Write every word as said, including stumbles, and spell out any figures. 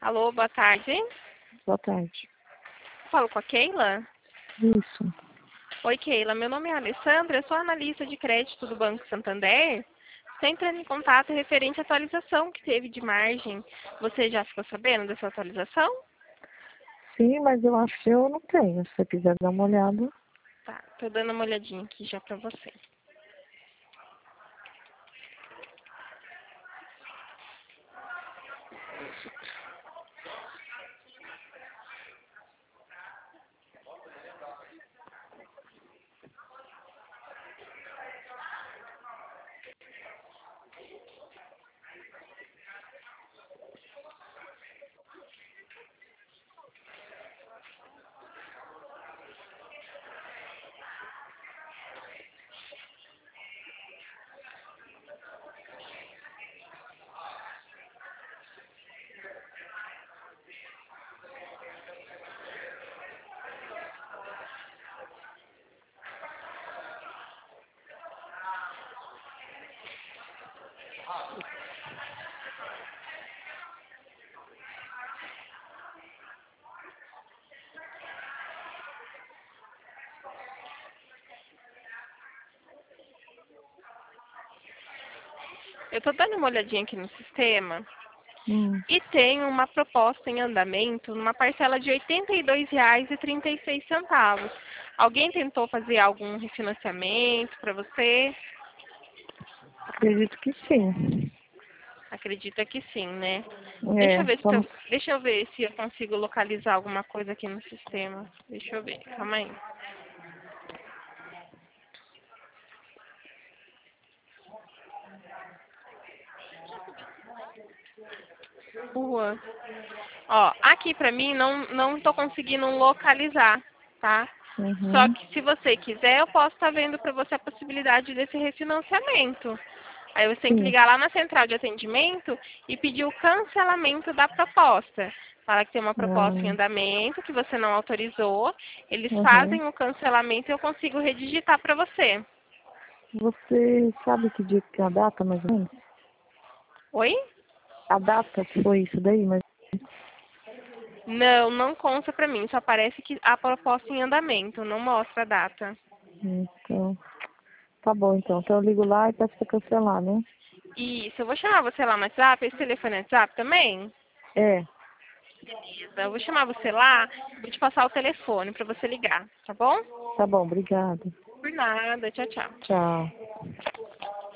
Alô, boa tarde. Boa tarde. Falo com a Keila? Isso. Oi, Keila. Meu nome é Alessandra, eu sou analista de crédito do Banco Santander. Estou entrando em contato referente à atualização que teve de margem. Você já ficou sabendo dessa atualização? Sim, mas eu acho que eu não tenho. Se você quiser dar uma olhada. Tá, tô dando uma olhadinha aqui já pra você. Eu tô dando uma olhadinha aqui no sistema Hum. e tem uma proposta em andamento numa parcela de oitenta e dois reais e trinta e seis centavos. Alguém tentou fazer algum refinanciamento para você? Acredito que sim. Acredita que sim, né? Deixa É, eu ver se vamos. eu, deixa eu ver se eu consigo localizar alguma coisa aqui no sistema. Deixa eu ver, calma aí. Rua. Ó, aqui pra mim não não tô conseguindo localizar, tá? Só Uhum. que se você quiser, eu posso estar vendo para você a possibilidade desse refinanciamento. Aí você tem que Sim. ligar lá na central de atendimento e pedir o cancelamento da proposta. Fala que tem uma proposta em Ah, andamento que você não autorizou. Eles uhum. fazem o cancelamento e eu consigo redigitar para você. Você sabe que dia que é a data, mais ou menos? Oi? A data que foi isso daí, mas. Não, não consta para mim. Só aparece que a proposta em andamento. Não mostra a data. Então. Tá bom, então. Então eu ligo lá e peço pra cancelar, né? Isso, eu vou chamar você lá no WhatsApp. Esse telefone é WhatsApp também? É. Beleza, eu vou chamar você lá, vou te passar o telefone para você ligar, tá bom? Tá bom, obrigada. Por nada, tchau, tchau. Tchau.